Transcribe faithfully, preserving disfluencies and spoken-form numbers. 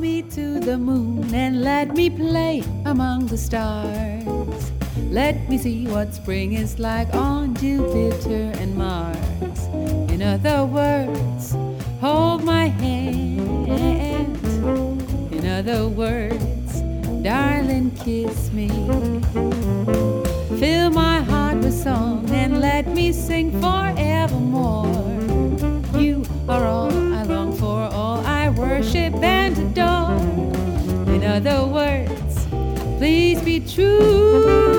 me to the moon and let me play among the stars. Let me see what spring is like on Jupiter and Mars. In other words, hold my hand. In other words, darling, kiss me. Fill my heart with song and let me sing forevermore. You are all I long for, all I worship and adore. In other words, please be true.